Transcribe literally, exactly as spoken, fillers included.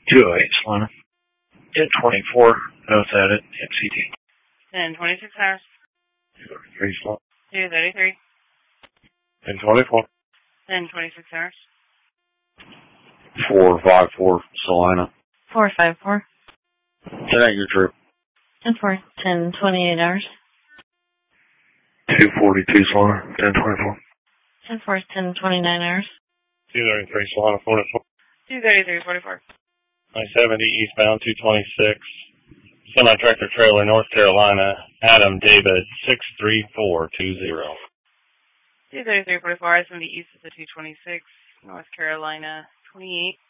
two oh eight, Solana. ten twenty-four, notes added, M C T. ten twenty-six hours. two thirty-three, Solana. two thirty-three. ten twenty-four. ten twenty-six hours. four fifty-four, Solana. four five four. ten anchor trip. ten four. ten twenty-eight hours. two forty-two, Solana. ten twenty-four. ten four. ten twenty-nine hours. two thirty-three, Solana. forty-four. two thirty-three, forty-four. nine seventy eastbound, two twenty-six. Semi-tractor trailer, North Carolina. Adam David, six three four two zero. two thirty-three, forty-four. I seventy east of the two twenty-six. North Carolina, twenty-eight.